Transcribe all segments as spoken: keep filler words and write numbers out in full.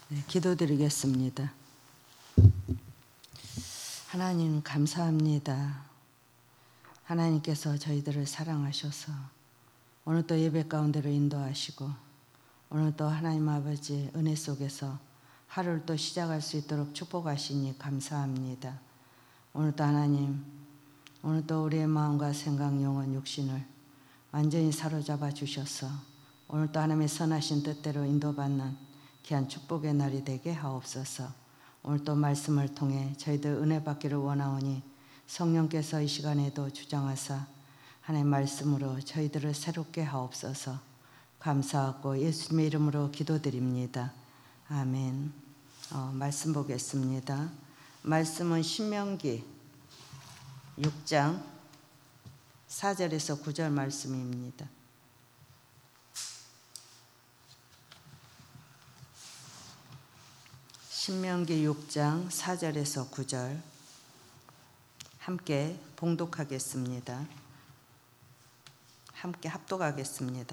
네, 기도드리겠습니다. 하나님 감사합니다. 하나님께서 저희들을 사랑하셔서 오늘 또 예배 가운데로 인도하시고 오늘 또 하나님 아버지 은혜 속에서 하루를 또 시작할 수 있도록 축복하시니 감사합니다. 오늘 또 하나님, 오늘 또 우리의 마음과 생각, 영혼, 육신을 완전히 사로잡아 주셔서 오늘 또 하나님의 선하신 뜻대로 인도받는 귀한 축복의 날이 되게 하옵소서. 오늘 또 말씀을 통해 저희들 은혜 받기를 원하오니 성령께서 이 시간에도 주장하사 하나님 말씀으로 저희들을 새롭게 하옵소서. 감사하고 예수님의 이름으로 기도드립니다. 아멘. 어, 말씀 보겠습니다. 말씀은 신명기 육 장 사 절에서 구 절 말씀입니다. 신명기 육 장 사 절에서 구 절 함께 봉독하겠습니다. 함께 합독하겠습니다.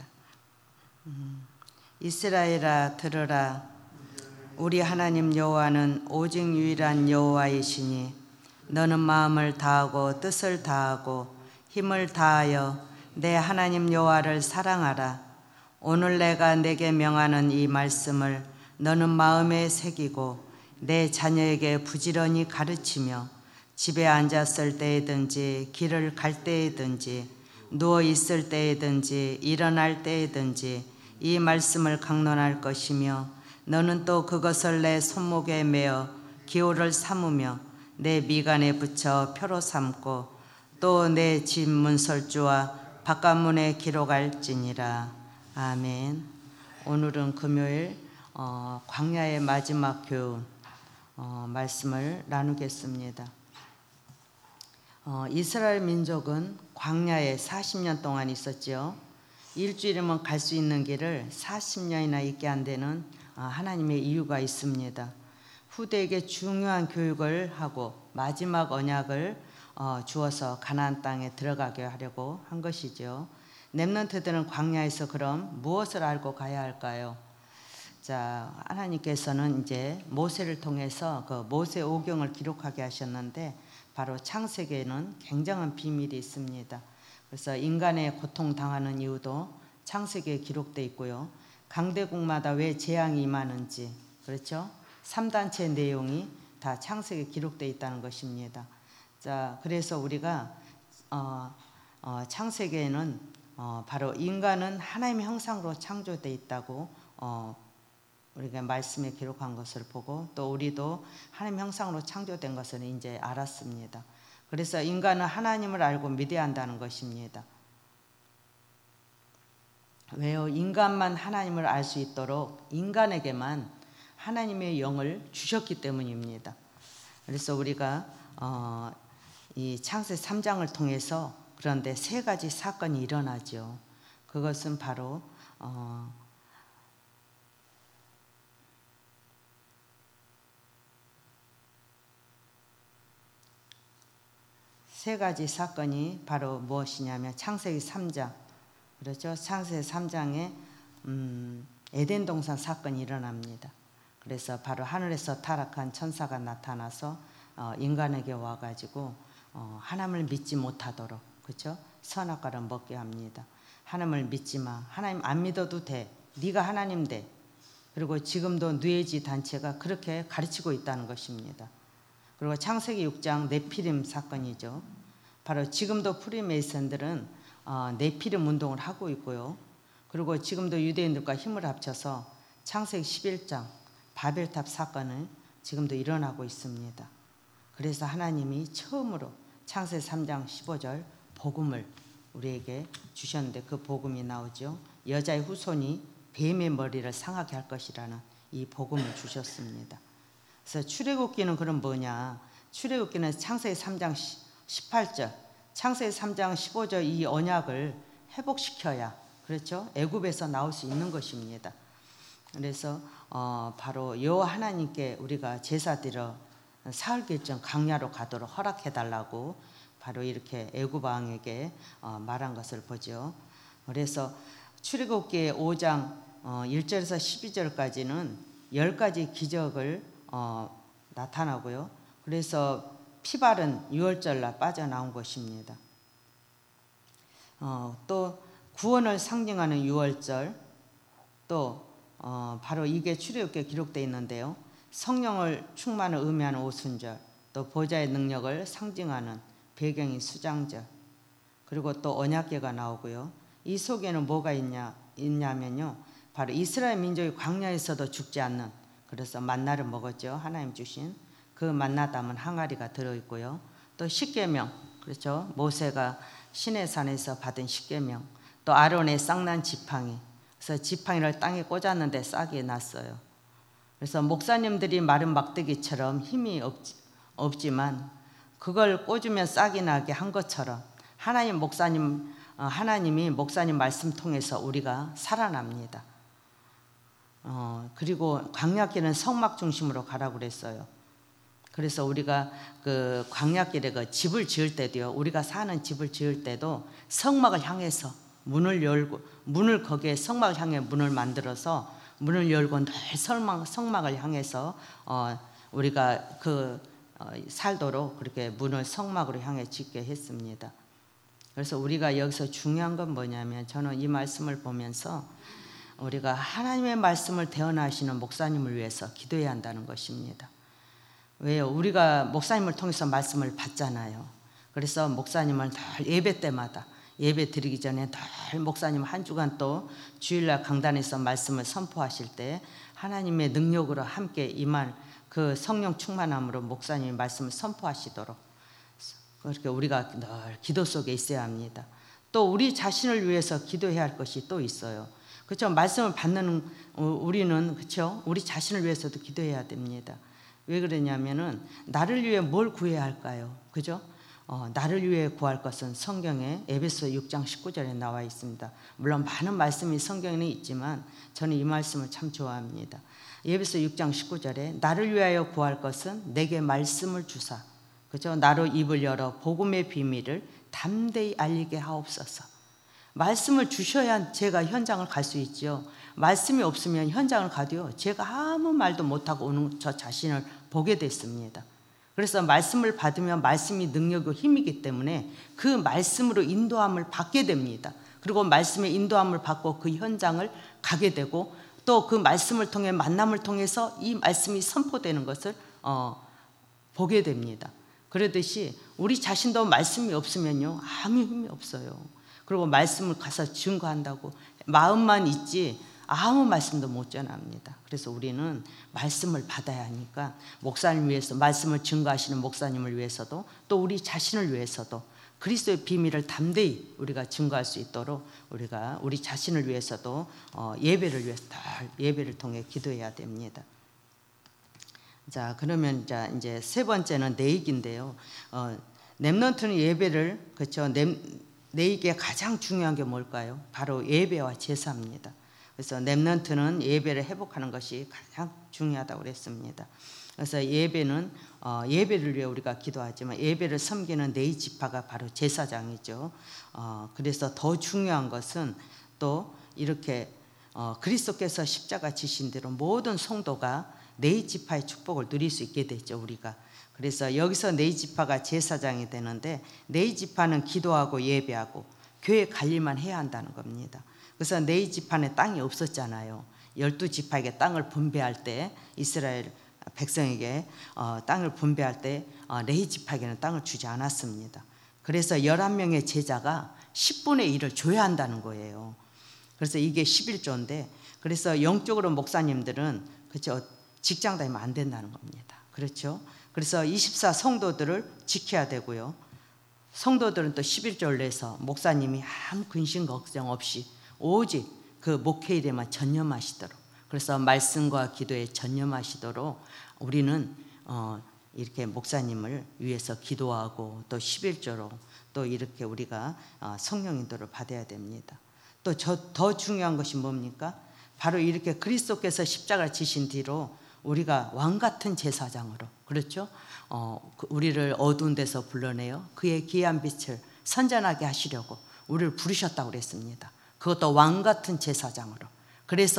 음, 이스라엘아 들으라. 우리 하나님 여호와는 오직 유일한 여호와이시니 너는 마음을 다하고 뜻을 다하고 힘을 다하여 내 하나님 여호와를 사랑하라. 오늘 내가 내게 명하는 이 말씀을 너는 마음에 새기고 내 자녀에게 부지런히 가르치며 집에 앉았을 때에든지 길을 갈 때에든지 누워 있을 때에든지 일어날 때에든지 이 말씀을 강론할 것이며 너는 또 그것을 내 손목에 매어 기호를 삼으며 내 미간에 붙여 표로 삼고 또 내 집 문설주와 바깥문에 기록할지니라. 아멘. 오늘은 금요일 어, 광야의 마지막 교훈 어, 말씀을 나누겠습니다. 어, 이스라엘 민족은 광야에 사십 년 동안 있었죠. 일주일이면 갈 수 있는 길을 사십 년이나 있게 한 데는 어, 하나님의 이유가 있습니다. 후대에게 중요한 교육을 하고 마지막 언약을 어, 주어서 가나안 땅에 들어가게 하려고 한 것이죠. 렘넌트들은 광야에서 그럼 무엇을 알고 가야 할까요? 자, 하나님께서는 이제 모세를 통해서 그 모세 오경을 기록하게 하셨는데 바로 창세기에는 굉장한 비밀이 있습니다. 그래서 인간의 고통당하는 이유도 창세기에 기록되어 있고요. 강대국마다 왜 재앙이 임하는지, 그렇죠? 삼 단체 내용이 다 창세기에 기록되어 있다는 것입니다. 자, 그래서 우리가 어, 어, 창세기에는 어, 바로 인간은 하나님의 형상으로 창조되어 있다고 어, 우리가 말씀에 기록한 것을 보고 또 우리도 하나님 형상으로 창조된 것을 이제 알았습니다. 그래서 인간은 하나님을 알고 믿어야 한다는 것입니다. 왜요? 인간만 하나님을 알 수 있도록 인간에게만 하나님의 영을 주셨기 때문입니다. 그래서 우리가 어, 이 창세 삼 장을 통해서 그런데 세 가지 사건이 일어나죠. 그것은 바로 어, 세 가지 사건이 바로 무엇이냐면 창세기 삼 장, 그렇죠? 창세기 삼 장에 음, 에덴 동산 사건이 일어납니다. 그래서 바로 하늘에서 타락한 천사가 나타나서 어, 인간에게 와가지고 어, 하나님을 믿지 못하도록, 그렇죠? 선악과를 먹게 합니다. 하나님을 믿지 마. 하나님 안 믿어도 돼. 네가 하나님 돼. 그리고 지금도 뉘에지 단체가 그렇게 가르치고 있다는 것입니다. 그리고 창세기 육 장 네피림 사건이죠. 바로 지금도 프리메이슨들은 어, 네피림 운동을 하고 있고요. 그리고 지금도 유대인들과 힘을 합쳐서 창세기 십일 장 바벨탑 사건은 지금도 일어나고 있습니다. 그래서 하나님이 처음으로 창세기 삼 장 십오 절 복음을 우리에게 주셨는데 그 복음이 나오죠. 여자의 후손이 뱀의 머리를 상하게 할 것이라는 이 복음을 주셨습니다. 그래서 출애굽기는 그럼 뭐냐? 출애굽기는 창세기 삼 장 십팔 절, 창세기 삼 장 십오 절 이 언약을 회복시켜야, 그렇죠? 애굽에서 나올 수 있는 것입니다. 그래서 어, 바로 여호와 하나님께 우리가 제사 드려 사흘 길정 광야로 가도록 허락해 달라고 바로 이렇게 애굽 왕에게 어, 말한 것을 보죠. 그래서 출애굽기 오 장 어, 일 절에서 십이 절까지는 열 가지 기적을 어, 나타나고요. 그래서 피발은 유월절 날 빠져나온 것입니다. 어, 또 구원을 상징하는 유월절, 또 어, 바로 이게 출애굽기에 기록되어 있는데요. 성령을 충만을 의미하는 오순절, 또 보좌의 능력을 상징하는 배경인 수장절, 그리고 또 언약궤가 나오고요. 이 속에는 뭐가 있냐, 있냐면요. 바로 이스라엘 민족이 광야에서도 죽지 않는, 그래서 만나를 먹었죠. 하나님 주신 그 만나 담은 항아리가 들어있고요. 또 십계명, 그렇죠. 모세가 시내산에서 받은 십계명, 또 아론의 쌍난 지팡이, 그래서 지팡이를 땅에 꽂았는데 싹이 났어요. 그래서 목사님들이 마른 막대기처럼 힘이 없지, 없지만 그걸 꽂으면 싹이 나게 한 것처럼 하나님 목사님 하나님이 목사님 말씀 통해서 우리가 살아납니다. 어, 그리고 광야길은 성막 중심으로 가라고 그랬어요. 그래서 우리가 그 광야길에 그 집을 지을 때도요, 우리가 사는 집을 지을 때도 성막을 향해서 문을 열고, 문을 거기에 성막을 향해 문을 만들어서 문을 열고 늘 성막, 성막을 향해서 어, 우리가 그 어, 살도록 그렇게 문을 성막으로 향해 짓게 했습니다. 그래서 우리가 여기서 중요한 건 뭐냐면, 저는 이 말씀을 보면서 우리가 하나님의 말씀을 대언하시는 목사님을 위해서 기도해야 한다는 것입니다. 왜요? 우리가 목사님을 통해서 말씀을 받잖아요. 그래서 목사님을 늘 예배 때마다, 예배 드리기 전에 늘 목사님 한 주간 또 주일날 강단에서 말씀을 선포하실 때 하나님의 능력으로 함께 임할 그 성령 충만함으로 목사님이 말씀을 선포하시도록 그렇게 우리가 늘 기도 속에 있어야 합니다. 또 우리 자신을 위해서 기도해야 할 것이 또 있어요. 그렇죠? 말씀을 받는 우리는, 그렇죠? 우리 자신을 위해서도 기도해야 됩니다. 왜 그러냐면은 나를 위해 뭘 구해야 할까요? 그죠? 어, 나를 위해 구할 것은 성경에 에베소 육 장 십구 절에 나와 있습니다. 물론 많은 말씀이 성경에는 있지만 저는 이 말씀을 참 좋아합니다. 에베소 육 장 십구 절에 나를 위하여 구할 것은 내게 말씀을 주사, 그죠? 나로 입을 열어 복음의 비밀을 담대히 알리게 하옵소서. 말씀을 주셔야 제가 현장을 갈 수 있죠. 말씀이 없으면 현장을 가도요, 제가 아무 말도 못하고 오는 저 자신을 보게 됐습니다. 그래서 말씀을 받으면 말씀이 능력이고 힘이기 때문에 그 말씀으로 인도함을 받게 됩니다. 그리고 말씀의 인도함을 받고 그 현장을 가게 되고, 또 그 말씀을 통해 만남을 통해서 이 말씀이 선포되는 것을 어, 보게 됩니다. 그러듯이 우리 자신도 말씀이 없으면요, 아무 힘이 없어요. 그리고 말씀을 가서 증거한다고 마음만 있지 아무 말씀도 못 전합니다. 그래서 우리는 말씀을 받아야 하니까 목사님을 위해서, 말씀을 증거하시는 목사님을 위해서도, 또 우리 자신을 위해서도 그리스도의 비밀을 담대히 우리가 증거할 수 있도록 우리가 우리 자신을 위해서도 어, 예배를 위해서 다 예배를 통해 기도해야 됩니다. 자, 그러면 이제, 이제 세 번째는 내익인데요. 어, 렘넌트는 예배를, 그렇죠? 내익에 가장 중요한 게 뭘까요? 바로 예배와 제사입니다. 그래서 렘넌트는 예배를 회복하는 것이 가장 중요하다고 그랬습니다. 그래서 예배는 어, 예배를 위해 우리가 기도하지만 예배를 섬기는 네이 지파가 바로 제사장이죠. 어, 그래서 더 중요한 것은 또 이렇게 어, 그리스도께서 십자가 지신 대로 모든 성도가 네이 지파의 축복을 누릴 수 있게 됐죠, 우리가. 그래서 여기서 네이 지파가 제사장이 되는데, 네이 지파는 기도하고 예배하고 교회 관리만 해야 한다는 겁니다. 그래서 네이 지파는 땅이 없었잖아요. 열두 지파에게 땅을 분배할 때, 이스라엘 백성에게 어, 땅을 분배할 때 어, 네이 지파에게는 땅을 주지 않았습니다. 그래서 열한 명의 제자가 십분의 일을 줘야 한다는 거예요. 그래서 이게 십일조인데, 그래서 영적으로 목사님들은, 그렇죠, 직장 다니면 안 된다는 겁니다. 그렇죠? 그래서 이십사 성도들을 지켜야 되고요. 성도들은 또 십일조를 내서 목사님이 아무 근심 걱정 없이 오직 그 목회 일에만 전념하시도록, 그래서 말씀과 기도에 전념하시도록 우리는 어 이렇게 목사님을 위해서 기도하고 또 십일조로 또 이렇게 우리가 어 성령 인도를 받아야 됩니다. 또 더 중요한 것이 뭡니까? 바로 이렇게 그리스도께서 십자가를 지신 뒤로 우리가 왕같은 제사장으로, 그렇죠? 어, 우리를 어두운 데서 불러내어 그의 귀한 빛을 선전하게 하시려고 우리를 부르셨다고 그랬습니다. 그것도 왕같은 제사장으로. 그래서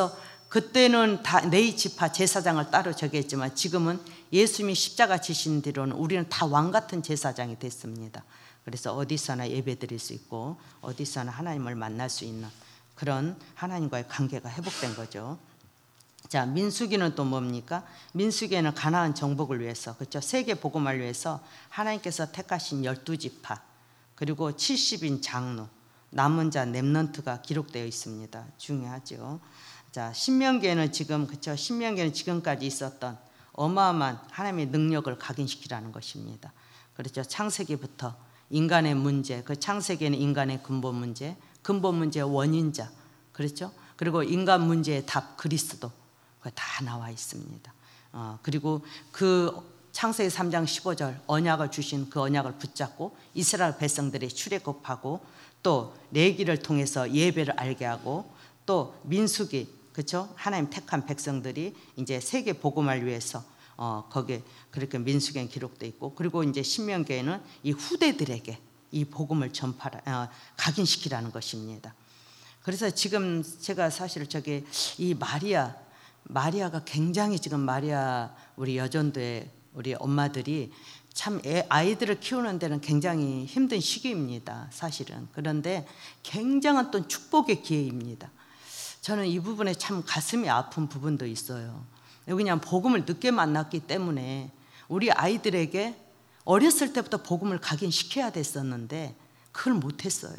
그때는 다 네 지파 제사장을 따로 정했지만 지금은 예수님이 십자가 지신 뒤로는 우리는 다 왕 같은 제사장이 됐습니다. 그래서 어디서나 예배드릴 수 있고 어디서나 하나님을 만날 수 있는 그런 하나님과의 관계가 회복된 거죠. 자, 민수기는 또 뭡니까? 민수기에는 가나안 정복을 위해서, 그렇죠? 세계 복음을 위해서 하나님께서 택하신 열두 지파 그리고 칠십 인 장로, 남은 자 렘넌트가 기록되어 있습니다. 중요하죠. 자, 신명기에는 지금, 그렇죠? 신명기에는 지금까지 있었던 어마어마한 하나님의 능력을 각인시키라는 것입니다. 그렇죠? 창세기부터 인간의 문제, 그 창세기에는 인간의 근본 문제, 근본 문제의 원인자, 그렇죠? 그리고 인간 문제의 답 그리스도, 그거 다 나와 있습니다. 어, 그리고 그 창세기 삼 장 십오 절 언약을 주신 그 언약을 붙잡고 이스라엘 백성들이 출애굽하고 또 레위기를 통해서 예배를 알게 하고 또 민수기, 그렇죠? 하나님 택한 백성들이 이제 세계 복음을 위해서 어, 거기에 그렇게 민수기에 기록되어 있고, 그리고 이제 신명기에는 이 후대들에게 이 복음을 전파라, 어, 각인시키라는 것입니다. 그래서 지금 제가 사실 저기 이 마리아, 마리아가 굉장히 지금 마리아 우리 여전도의 우리 엄마들이 참 애, 아이들을 키우는 데는 굉장히 힘든 시기입니다, 사실은. 그런데 굉장한 또 축복의 기회입니다. 저는 이 부분에 참 가슴이 아픈 부분도 있어요. 그냥 복음을 늦게 만났기 때문에 우리 아이들에게 어렸을 때부터 복음을 각인시켜야 됐었는데 그걸 못했어요.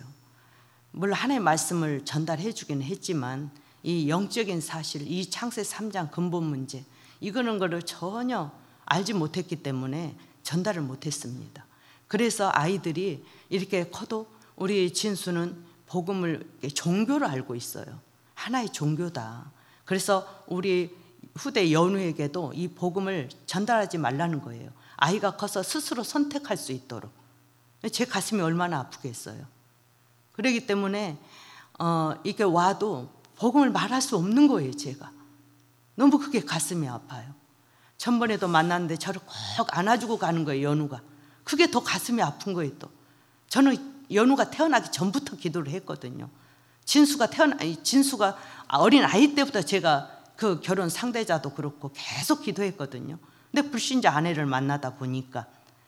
물론 하나님의 말씀을 전달해 주기는 했지만 이 영적인 사실, 이 창세 삼 장 근본 문제, 이거는 거를 전혀 알지 못했기 때문에 전달을 못했습니다. 그래서 아이들이 이렇게 커도 우리 진수는 복음을 종교로 알고 있어요. 하나의 종교다. 그래서 우리 후대 연우에게도 이 복음을 전달하지 말라는 거예요. 아이가 커서 스스로 선택할 수 있도록. 제 가슴이 얼마나 아프겠어요. 그렇기 때문에 어, 이게 와도 복음을 말할 수 없는 거예요. 제가 너무 그게 가슴이 아파요. 전번에도 만났는데 저를 꼭 안아주고 가는 거예요, 연우가. 그게 더 가슴이 아픈 거예요. 또 저는 연우가 태어나기 전부터 기도를 했거든요. 진수가 태어나 진수가 어린 아이 때부터 제가 그 결혼 상대자도 그렇고 계속 기도했거든요. 근데 불신자 아내를 만나다 보니까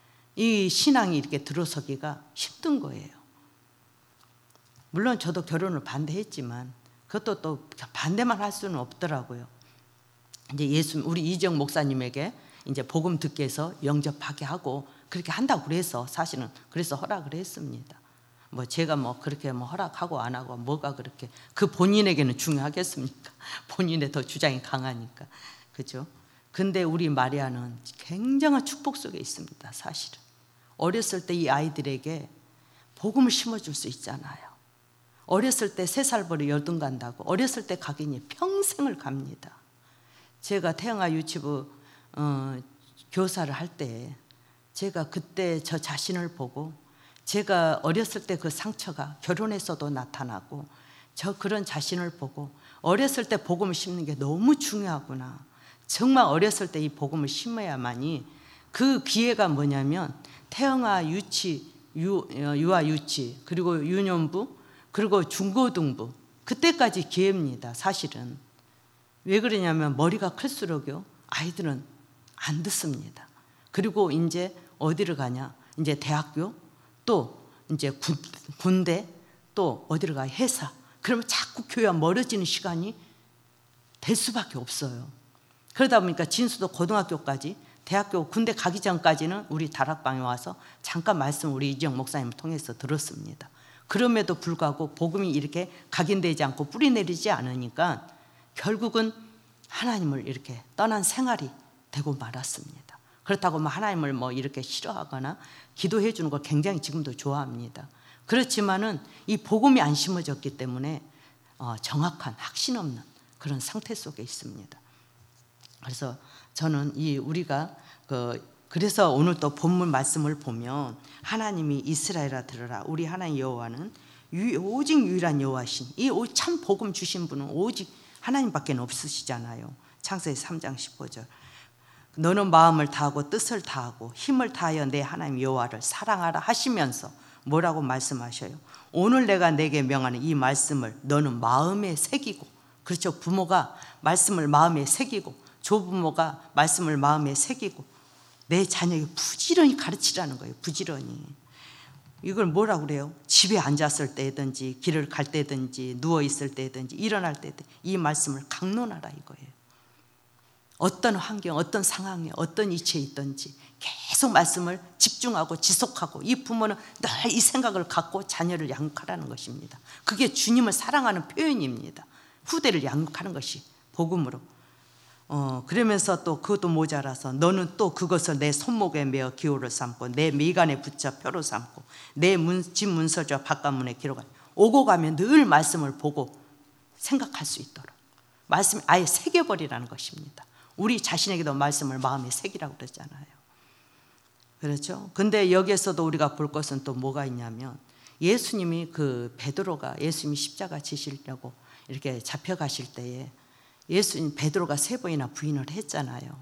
이 신앙이 이렇게 들어서기가 힘든 거예요. 물론 저도 결혼을 반대했지만 그것도 또 반대만 할 수는 없더라고요. 이제 예수 우리 이정 목사님에게 이제 복음 듣게 해서 영접하게 하고 그렇게 한다고 그래서 사실은 그래서 허락을 했습니다. 뭐 제가 뭐 그렇게 뭐 허락하고 안 하고 뭐가 그렇게 그 본인에게는 중요하겠습니까? 본인의 더 주장이 강하니까. 그죠? 근데 우리 마리아는 굉장한 축복 속에 있습니다, 사실은. 어렸을 때 이 아이들에게 복음을 심어줄 수 있잖아요. 어렸을 때 세 살 버리 열등 간다고 어렸을 때 각인이 평생을 갑니다. 제가 태영아 유치부 어, 교사를 할 때 제가 그때 저 자신을 보고 제가 어렸을 때 그 상처가 결혼해서도 나타나고 저 그런 자신을 보고 어렸을 때 복음을 심는 게 너무 중요하구나. 정말 어렸을 때 이 복음을 심어야만이 그 기회가 뭐냐면 태영아 유치, 유, 유아 유치 그리고 유년부 그리고 중고등부 그때까지 기회입니다, 사실은. 왜 그러냐면 머리가 클수록요 아이들은 안 듣습니다. 그리고 이제 어디를 가냐? 이제 대학교 또 이제 군, 군대 또 어디를 가? 회사. 그러면 자꾸 교회와 멀어지는 시간이 될 수밖에 없어요. 그러다 보니까 진수도 고등학교까지 대학교 군대 가기 전까지는 우리 다락방에 와서 잠깐 말씀 우리 이지영 목사님을 통해서 들었습니다. 그럼에도 불구하고 복음이 이렇게 각인되지 않고 뿌리 내리지 않으니까 결국은 하나님을 이렇게 떠난 생활이 되고 말았습니다. 그렇다고 뭐 하나님을 뭐 이렇게 싫어하거나 기도해 주는 걸 굉장히 지금도 좋아합니다. 그렇지만은 이 복음이 안 심어졌기 때문에 어, 정확한 확신 없는 그런 상태 속에 있습니다. 그래서 저는 이 우리가 그 그래서 오늘 또 본문 말씀을 보면 하나님이 이스라엘아 들으라 우리 하나님 여호와는 오직 유일한 여호와신 이 참 복음 주신 분은 오직 하나님밖에 없으시잖아요. 창세기 삼 장 십오 절 너는 마음을 다하고 뜻을 다하고 힘을 다하여 내 하나님 여호와를 사랑하라 하시면서 뭐라고 말씀하셔요? 오늘 내가 내게 명하는 이 말씀을 너는 마음에 새기고 그렇죠. 부모가 말씀을 마음에 새기고 조부모가 말씀을 마음에 새기고 내 자녀에게 부지런히 가르치라는 거예요. 부지런히. 이걸 뭐라고 그래요? 집에 앉았을 때든지 길을 갈 때든지 누워있을 때든지 일어날 때든지 이 말씀을 강론하라 이거예요. 어떤 환경, 어떤 상황에 어떤 이치에 있든지 계속 말씀을 집중하고 지속하고 이 부모는 늘 이 생각을 갖고 자녀를 양육하라는 것입니다. 그게 주님을 사랑하는 표현입니다. 후대를 양육하는 것이 복음으로. 어, 그러면서 또 그것도 모자라서 너는 또 그것을 내 손목에 메어 기호를 삼고 내 미간에 붙여 표로 삼고 내 집 문서저 바깥문에 기록하라. 오고 가면 늘 말씀을 보고 생각할 수 있도록 말씀을 아예 새겨버리라는 것입니다. 우리 자신에게도 말씀을 마음에 새기라고 그랬잖아요. 그렇죠? 근데 여기에서도 우리가 볼 것은 또 뭐가 있냐면 예수님이 그 베드로가 예수님이 십자가 지시려고 이렇게 잡혀가실 때에 예수님 베드로가 세 번이나 부인을 했잖아요.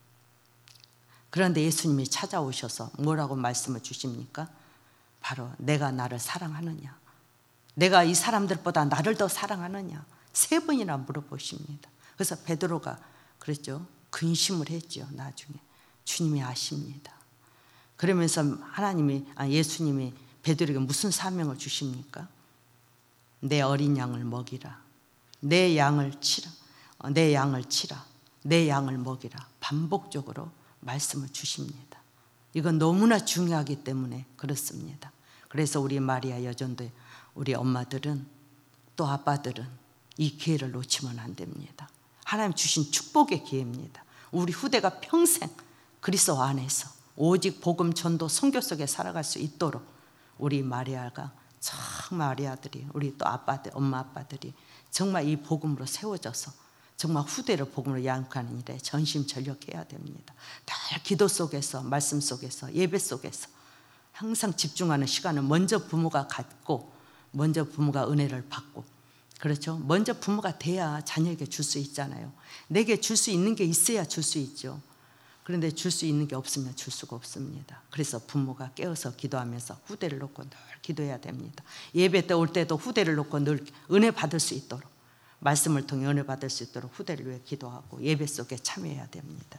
그런데 예수님이 찾아오셔서 뭐라고 말씀을 주십니까? 바로 내가 나를 사랑하느냐, 내가 이 사람들보다 나를 더 사랑하느냐 세 번이나 물어보십니다. 그래서 베드로가 그랬죠. 근심을 했죠. 나중에 주님이 아십니다. 그러면서 하나님이 아, 예수님이 베드로에게 무슨 사명을 주십니까? 내 어린 양을 먹이라, 내 양을 치라, 내 양을 치라, 내 양을 먹이라 반복적으로 말씀을 주십니다. 이건 너무나 중요하기 때문에 그렇습니다. 그래서 우리 마리아 여전도 우리 엄마들은 또 아빠들은 이 기회를 놓치면 안 됩니다. 하나님 주신 축복의 기회입니다. 우리 후대가 평생 그리스도 안에서 오직 복음 전도 선교 속에 살아갈 수 있도록 우리 마리아가 참 마리아들이 우리 또 아빠들 엄마 아빠들이 정말 이 복음으로 세워져서 정말 후대를 복음으로 양육하는 일에 전심전력해야 됩니다. 다 기도 속에서 말씀 속에서 예배 속에서 항상 집중하는 시간을 먼저 부모가 갖고 먼저 부모가 은혜를 받고 그렇죠. 먼저 부모가 돼야 자녀에게 줄 수 있잖아요. 내게 줄 수 있는 게 있어야 줄 수 있죠. 그런데 줄 수 있는 게 없으면 줄 수가 없습니다. 그래서 부모가 깨어서 기도하면서 후대를 놓고 늘 기도해야 됩니다. 예배 때 올 때도 후대를 놓고 늘 은혜 받을 수 있도록 말씀을 통해 은혜 받을 수 있도록 후대를 위해 기도하고 예배 속에 참여해야 됩니다.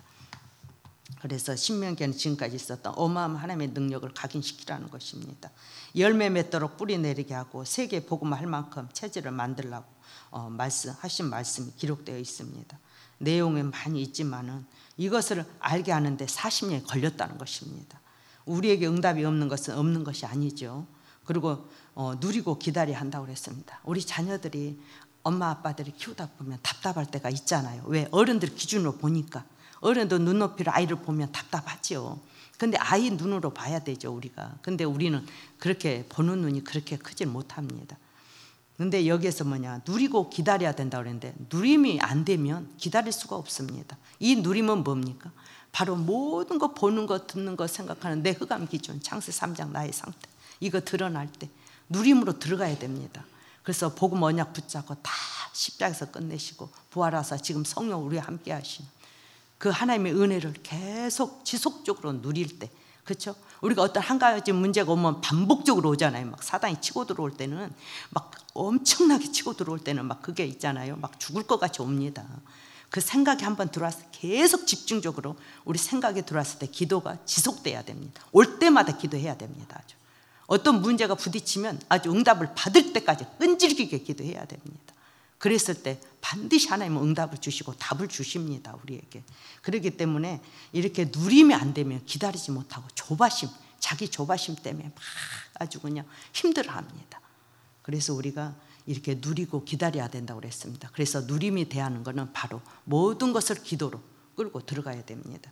그래서 신명기에는 지금까지 있었던 어마어마한 하나님의 능력을 각인시키라는 것입니다. 열매 맺도록 뿌리 내리게 하고 세계 복음을 할 만큼 체질을 만들라고 어, 말씀하신 말씀이 기록되어 있습니다. 내용이 많이 있지만은 이것을 알게 하는데 사십 년이 걸렸다는 것입니다. 우리에게 응답이 없는 것은 없는 것이 아니죠. 그리고 어, 누리고 기다려야 한다고 그랬습니다. 우리 자녀들이 엄마 아빠들이 키우다 보면 답답할 때가 있잖아요. 왜? 어른들 기준으로 보니까 어른도 눈높이로 아이를 보면 답답하죠. 근데 아이 눈으로 봐야 되죠 우리가. 근데 우리는 그렇게 보는 눈이 그렇게 크지 못합니다. 근데 여기에서 뭐냐 누리고 기다려야 된다고 그랬는데 누림이 안 되면 기다릴 수가 없습니다. 이 누림은 뭡니까? 바로 모든 거 보는 거 듣는 거 생각하는 내 흑암 기준 창세 삼 장 나의 상태 이거 드러날 때 누림으로 들어가야 됩니다. 그래서 복음 언약 붙잡고 다 십자가에서 끝내시고 부활하사 지금 성령 우리와 함께 하시는 그 하나님의 은혜를 계속 지속적으로 누릴 때 그렇죠? 우리가 어떤 한 가지 문제가 오면 반복적으로 오잖아요. 막 사단이 치고 들어올 때는 막 엄청나게 치고 들어올 때는 막 그게 있잖아요. 막 죽을 것 같이 옵니다. 그 생각이 한번 들어왔을 때 계속 집중적으로 우리 생각이 들어왔을 때 기도가 지속돼야 됩니다. 올 때마다 기도해야 됩니다. 아주 어떤 문제가 부딪히면 아주 응답을 받을 때까지 끈질기게 기도해야 됩니다. 그랬을 때 반드시 하나님은 응답을 주시고 답을 주십니다 우리에게. 그렇기 때문에 이렇게 누림이 안 되면 기다리지 못하고 조바심 자기 조바심 때문에 막 아주 그냥 힘들어합니다. 그래서 우리가 이렇게 누리고 기다려야 된다고 그랬습니다. 그래서 누림이 대하는 것은 바로 모든 것을 기도로 끌고 들어가야 됩니다.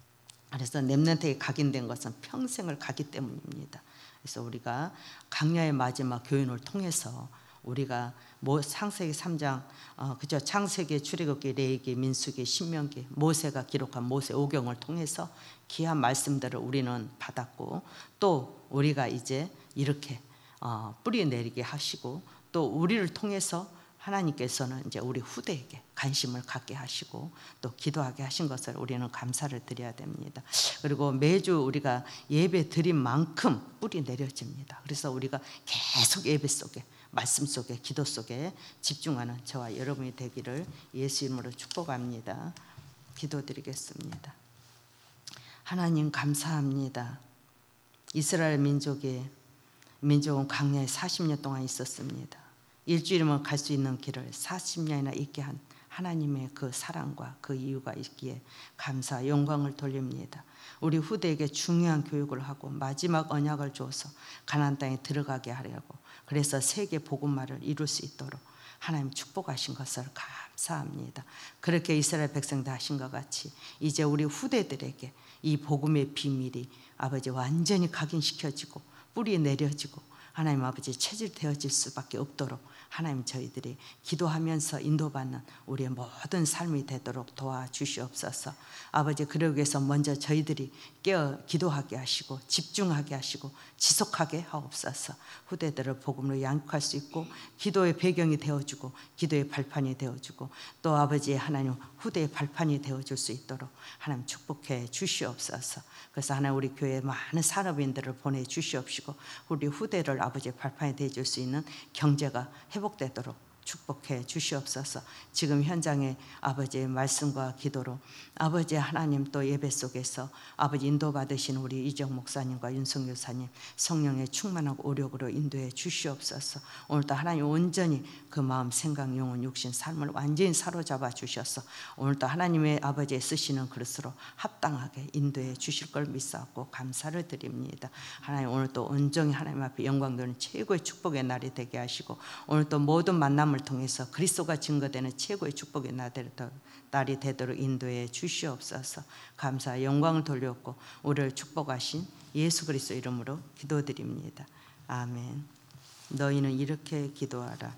그래서 렘넌트에 각인된 것은 평생을 가기 때문입니다. 그래서 우리가 강야의 마지막 교훈을 통해서 우리가 뭐 창세기 삼 장 어, 그죠? 창세기, 출애굽기, 레위기, 민수기, 신명기 모세가 기록한 모세 오경을 통해서 귀한 말씀들을 우리는 받았고 또 우리가 이제 이렇게 어, 뿌리 내리게 하시고 또 우리를 통해서 하나님께서는 이제 우리 후대에게 관심을 갖게 하시고 또 기도하게 하신 것을 우리는 감사를 드려야 됩니다. 그리고 매주 우리가 예배 드린 만큼 뿌리 내려집니다. 그래서 우리가 계속 예배 속에 말씀 속에 기도 속에 집중하는 저와 여러분이 되기를 예수 이름으로 축복합니다. 기도드리겠습니다. 하나님 감사합니다. 이스라엘 민족이 민족은 광야에 사십 년 동안 있었습니다. 일주일이면 갈 수 있는 길을 사십 년이나 있게 한 하나님의 그 사랑과 그 이유가 있기에 감사 영광을 돌립니다. 우리 후대에게 중요한 교육을 하고 마지막 언약을 주어서 가나안 땅에 들어가게 하려고, 그래서 세계 복음화를 이룰 수 있도록 하나님 축복하신 것을 감사합니다. 그렇게 이스라엘 백성들 하신 것 같이 이제 우리 후대들에게 이 복음의 비밀이 아버지 완전히 각인시켜지고 뿌리 내려지고 하나님 아버지 체질되어질 수밖에 없도록 하나님 저희들이 기도하면서 인도받는 우리의 모든 삶이 되도록 도와주시옵소서. 아버지 그러기 위해서 먼저 저희들이 깨어 기도하게 하시고 집중하게 하시고 지속하게 하옵소서. 후대들을 복음으로 양육할 수 있고 기도의 배경이 되어주고 기도의 발판이 되어주고 또 아버지 하나님 후대의 발판이 되어줄 수 있도록 하나님 축복해 주시옵소서. 그래서 하나님 우리 교회에 많은 산업인들을 보내주시옵시고 우리 후대를 아버지의 발판이 되어줄 수 있는 경제가 회복되도록 축복해 주시옵소서. 지금 현장에 아버지의 말씀과 기도로 아버지 하나님 또 예배 속에서 아버지 인도받으신 우리 이정 목사님과 윤성 교사님 성령의 충만하고 오력으로 인도해 주시옵소서. 오늘도 하나님 온전히 그 마음 생각 영혼 육신 삶을 완전히 사로잡아 주셔서 오늘도 하나님의 아버지에 쓰시는 그릇으로 합당하게 인도해 주실 걸 믿사옵고 감사를 드립니다. 하나님 오늘도 온전히 하나님 앞에 영광 돌리는 최고의 축복의 날이 되게 하시고 오늘도 모든 만남 을 통해서 그리스도가 증거되는 최고의 축복의 날이 되도록 인도해 주시옵소서. 감사 영광을 돌렸고 우리를 축복하신 예수 그리스도 이름으로 기도드립니다. 아멘. 너희는 이렇게 기도하라.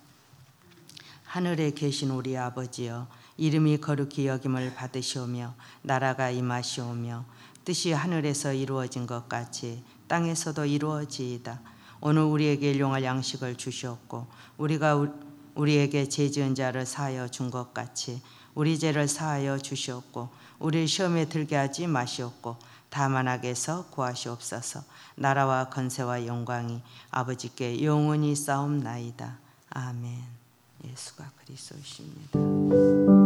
하늘에 계신 우리 아버지여, 이름이 거룩히 여김을 받으시오며 나라가 임하시오며 뜻이 하늘에서 이루어진 것 같이 땅에서도 이루어지이다. 오늘 우리에게 일용할 양식을 주시옵고 우리가 우리에게 죄 지은 자를 사하여 준 것 같이 우리 죄를 사하여 주시옵고 우리를 시험에 들게 하지 마시옵고 다만 악에서 구하시옵소서. 나라와 권세와 영광이 아버지께 영원히 싸움나이다. 아멘. 예수가 그리스도이십니다.